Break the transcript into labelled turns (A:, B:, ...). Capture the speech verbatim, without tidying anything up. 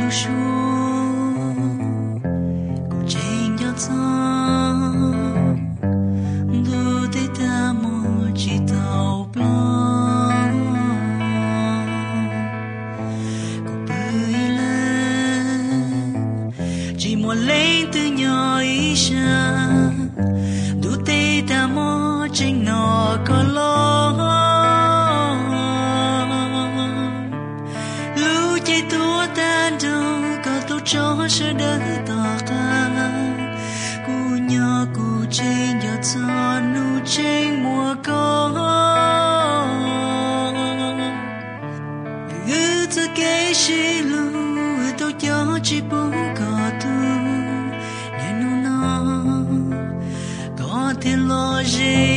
A: chỉ muốn lên từ nhỏ ý xa đủ tê ta mò trên nọ có lo lưu chạy tua tan đâu có tôi cho sẽ đỡ tỏ ca cu nhỏ cu trên giọt gió nu trên mùa có ư từ cái gì lưu tôi cho chỉ bố có tu nên nó có thể lo gì